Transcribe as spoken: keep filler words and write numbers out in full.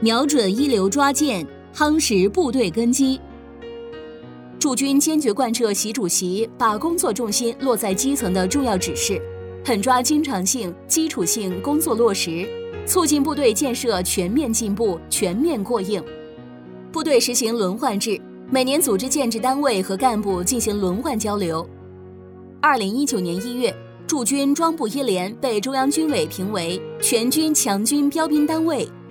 瞄准一流抓践，夯实部队根基。驻军坚决贯彻习主席把工作重心落在基层的重要指示，狠抓经常性、基础性工作落实，促进部队建设全面进步、全面过硬。部队实行轮换制，每年组织建制单位和干部进行轮换交流。二零一九年一月，驻军装步一连被中央军委评为全军强军标兵单位。